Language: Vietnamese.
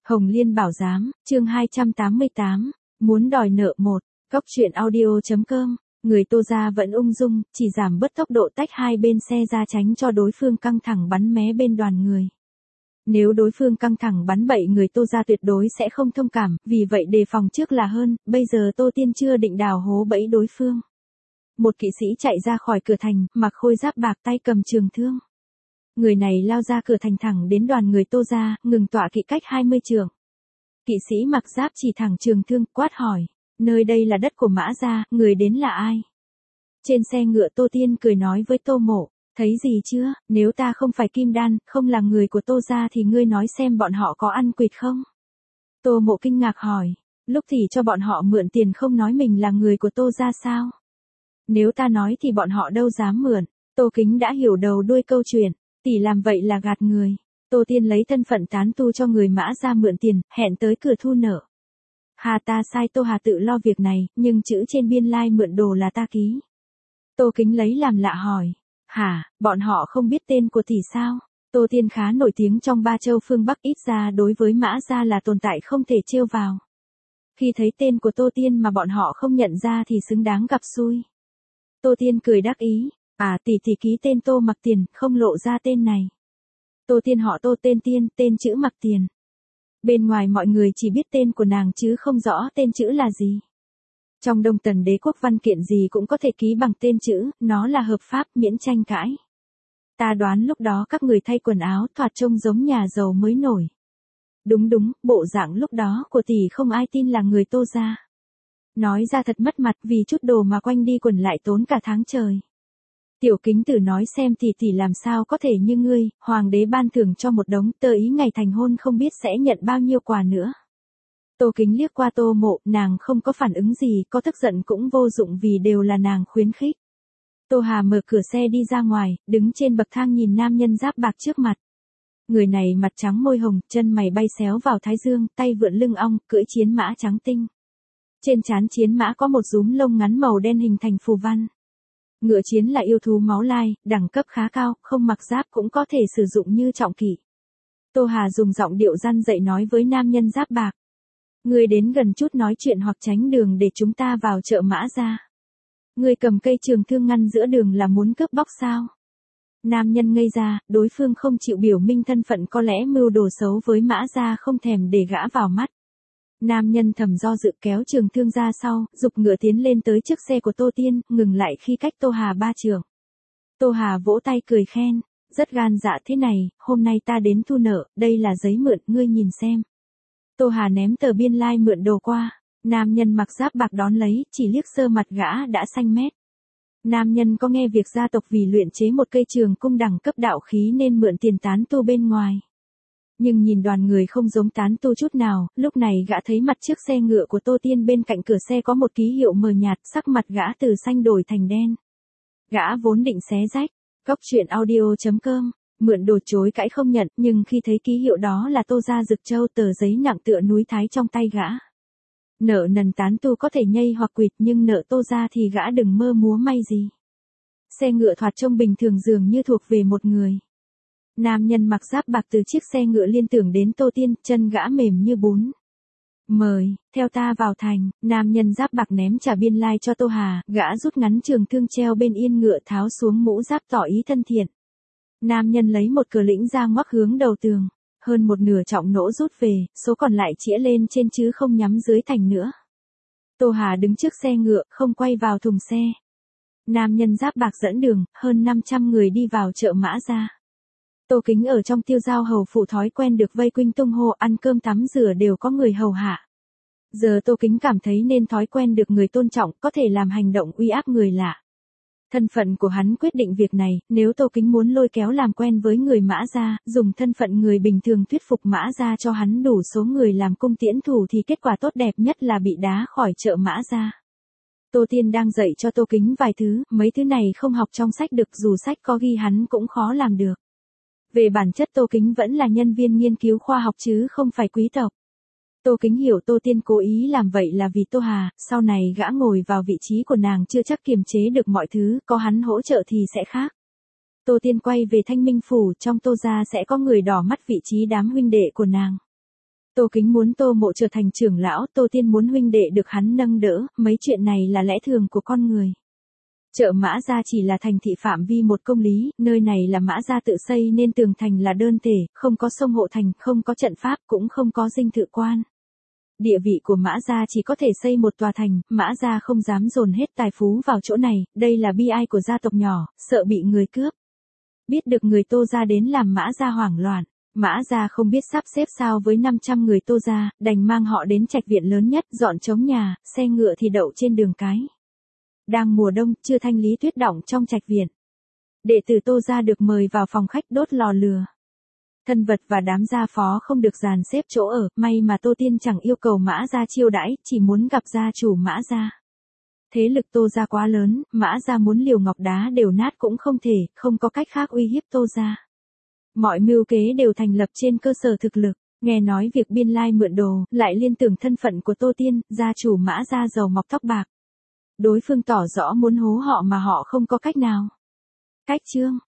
Hồng Liên Bảo Giám, chương 288, muốn đòi nợ một, góc truyện audio.com, người Tô gia vẫn ung dung, chỉ giảm bớt tốc độ tách hai bên xe ra tránh cho đối phương căng thẳng bắn mé bên đoàn người. Nếu đối phương căng thẳng bắn bậy người Tô gia tuyệt đối sẽ không thông cảm, vì vậy đề phòng trước là hơn, bây giờ Tô Tiên chưa định đào hố bẫy đối phương. Một kỵ sĩ chạy ra khỏi cửa thành, mặc khôi giáp bạc tay cầm trường thương. Người này lao ra cửa thành thẳng đến đoàn người Tô gia, ngừng tọa kỵ cách 20 trượng. Kỵ sĩ mặc giáp chỉ thẳng trường thương, quát hỏi, nơi đây là đất của Mã gia, người đến là ai? Trên xe ngựa Tô Tiên cười nói với Tô Mộ, thấy gì chưa, nếu ta không phải Kim Đan, không là người của Tô gia thì ngươi nói xem bọn họ có ăn quỵt không? Tô Mộ kinh ngạc hỏi, lúc thì cho bọn họ mượn tiền không nói mình là người của Tô gia sao? Nếu ta nói thì bọn họ đâu dám mượn. Tô Kính đã hiểu đầu đuôi câu chuyện, tỷ làm vậy là gạt người. Tô Tiên lấy thân phận tán tu cho người Mã gia mượn tiền, hẹn tới cửa thu nợ. Hà ta sai Tô Hà tự lo việc này, nhưng chữ trên biên lai mượn đồ là ta ký. Tô Kính lấy làm lạ hỏi, hả, bọn họ không biết tên của tỷ sao? Tô Tiên khá nổi tiếng trong ba châu phương Bắc, ít ra đối với Mã gia là tồn tại không thể trêu vào. Khi thấy tên của Tô Tiên mà bọn họ không nhận ra thì xứng đáng gặp xui. Tô Tiên cười đắc ý, tỷ ký tên Tô Mặc Tiền, không lộ ra tên này. Tô Tiên họ Tô, tên Tiên, tên chữ Mặc Tiền. Bên ngoài mọi người chỉ biết tên của nàng chứ không rõ tên chữ là gì. Trong Đông Tần đế quốc văn kiện gì cũng có thể ký bằng tên chữ, nó là hợp pháp, miễn tranh cãi. Ta đoán lúc đó các người thay quần áo thoạt trông giống nhà giàu mới nổi. Đúng, bộ dạng lúc đó của tỷ không ai tin là người Tô gia. Nói ra thật mất mặt, vì chút đồ mà quanh đi quẩn lại tốn cả tháng trời. Tiểu Kính Tử nói xem tỷ làm sao có thể như ngươi, hoàng đế ban thưởng cho một đống, tơ ý ngày thành hôn không biết sẽ nhận bao nhiêu quà nữa. Tô Kính liếc qua Tô Mộ, nàng không có phản ứng gì, có tức giận cũng vô dụng vì đều là nàng khuyến khích. Tô Hà mở cửa xe đi ra ngoài, đứng trên bậc thang nhìn nam nhân giáp bạc trước mặt. Người này mặt trắng môi hồng, chân mày bay xéo vào thái dương, tay vượn lưng ong, cưỡi chiến mã trắng tinh. Trên trán chiến mã có một rúm lông ngắn màu đen hình thành phù văn. Ngựa chiến là yêu thú máu lai, đẳng cấp khá cao, không mặc giáp cũng có thể sử dụng như trọng kỵ. Tô Hà dùng giọng điệu răn dậy nói với nam nhân giáp bạc. Ngươi đến gần chút nói chuyện hoặc tránh đường để chúng ta vào chợ Mã gia. Ngươi cầm cây trường thương ngăn giữa đường là muốn cướp bóc sao? Nam nhân ngây ra, đối phương không chịu biểu minh thân phận, có lẽ mưu đồ xấu với Mã gia không thèm để gã vào mắt. Nam nhân thầm do dự kéo trường thương ra sau, giục ngựa tiến lên tới trước xe của Tô Tiên, ngừng lại khi cách Tô Hà 3 trượng. Tô Hà vỗ tay cười khen, rất gan dạ thế này, hôm nay ta đến thu nợ, đây là giấy mượn, ngươi nhìn xem. Tô Hà ném tờ biên lai mượn đồ qua, nam nhân mặc giáp bạc đón lấy, chỉ liếc sơ mặt gã đã xanh mét. Nam nhân có nghe việc gia tộc vì luyện chế một cây trường cung đẳng cấp đạo khí nên mượn tiền tán tu bên ngoài. Nhưng nhìn đoàn người không giống tán tu chút nào, lúc này gã thấy mặt trước xe ngựa của Tô Tiên bên cạnh cửa xe có một ký hiệu mờ nhạt, sắc mặt gã từ xanh đổi thành đen. Gã vốn định xé rách, góc truyện audio.com, mượn đồ chối cãi không nhận, nhưng khi thấy ký hiệu đó là Tô gia Dực Châu, tờ giấy nặng tựa núi Thái trong tay gã. Nợ nần tán tu có thể nhây hoặc quỵt, nhưng nợ Tô gia thì gã đừng mơ múa may gì. Xe ngựa thoạt trông bình thường dường như thuộc về một người. Nam nhân mặc giáp bạc từ chiếc xe ngựa liên tưởng đến Tô Tiên, chân gã mềm như bún. Mời, theo ta vào thành, nam nhân giáp bạc ném trả biên lai cho Tô Hà, gã rút ngắn trường thương treo bên yên ngựa tháo xuống mũ giáp tỏ ý thân thiện. Nam nhân lấy một cờ lĩnh ra ngoắc hướng đầu tường, hơn một nửa trọng nỗ rút về, số còn lại chĩa lên trên chứ không nhắm dưới thành nữa. Tô Hà đứng trước xe ngựa, không quay vào thùng xe. Nam nhân giáp bạc dẫn đường, hơn 500 người đi vào chợ Mã gia. Tô Kính ở trong Tiêu Giao hầu phủ thói quen được vây quanh tung hô, ăn cơm tắm rửa đều có người hầu hạ. Giờ Tô Kính cảm thấy nên thói quen được người tôn trọng, có thể làm hành động uy áp người lạ. Thân phận của hắn quyết định việc này, nếu Tô Kính muốn lôi kéo làm quen với người Mã gia, dùng thân phận người bình thường thuyết phục Mã gia cho hắn đủ số người làm cung tiễn thủ thì kết quả tốt đẹp nhất là bị đá khỏi chợ Mã gia. Tô Tiên đang dạy cho Tô Kính vài thứ, mấy thứ này không học trong sách được, dù sách có ghi hắn cũng khó làm được. Về bản chất Tô Kính vẫn là nhân viên nghiên cứu khoa học chứ không phải quý tộc. Tô Kính hiểu Tô Tiên cố ý làm vậy là vì Tô Hà, sau này gã ngồi vào vị trí của nàng chưa chắc kiềm chế được mọi thứ, có hắn hỗ trợ thì sẽ khác. Tô Tiên quay về Thanh Minh Phủ, trong Tô gia sẽ có người đỏ mắt vị trí đám huynh đệ của nàng. Tô Kính muốn Tô Mộ trở thành trưởng lão, Tô Tiên muốn huynh đệ được hắn nâng đỡ, mấy chuyện này là lẽ thường của con người. Chợ Mã Gia chỉ là thành thị phạm vi một công lý, nơi này là Mã Gia tự xây nên tường thành là đơn thể, không có sông hộ thành, không có trận pháp, cũng không có dinh thự quan. Địa vị của Mã Gia chỉ có thể xây một tòa thành, Mã Gia không dám dồn hết tài phú vào chỗ này, đây là bi ai của gia tộc nhỏ, sợ bị người cướp. Biết được người Tô Gia đến làm Mã Gia hoảng loạn. Mã Gia không biết sắp xếp sao với 500 người Tô Gia, đành mang họ đến trạch viện lớn nhất, dọn trống nhà, xe ngựa thì đậu trên đường cái. Đang mùa đông, chưa thanh lý tuyết đọng trong trạch viện. Đệ tử Tô Gia được mời vào phòng khách đốt lò lửa. Thân vật và đám gia phó không được dàn xếp chỗ ở, may mà Tô Tiên chẳng yêu cầu Mã Gia chiêu đãi, chỉ muốn gặp gia chủ Mã Gia. Thế lực Tô Gia quá lớn, Mã Gia muốn liều ngọc đá đều nát cũng không thể, không có cách khác uy hiếp Tô Gia. Mọi mưu kế đều thành lập trên cơ sở thực lực, nghe nói việc biên lai mượn đồ, lại liên tưởng thân phận của Tô Tiên, gia chủ Mã Gia giàu mọc tóc bạc. Đối phương tỏ rõ muốn hố họ mà họ không có cách nào. Cách chương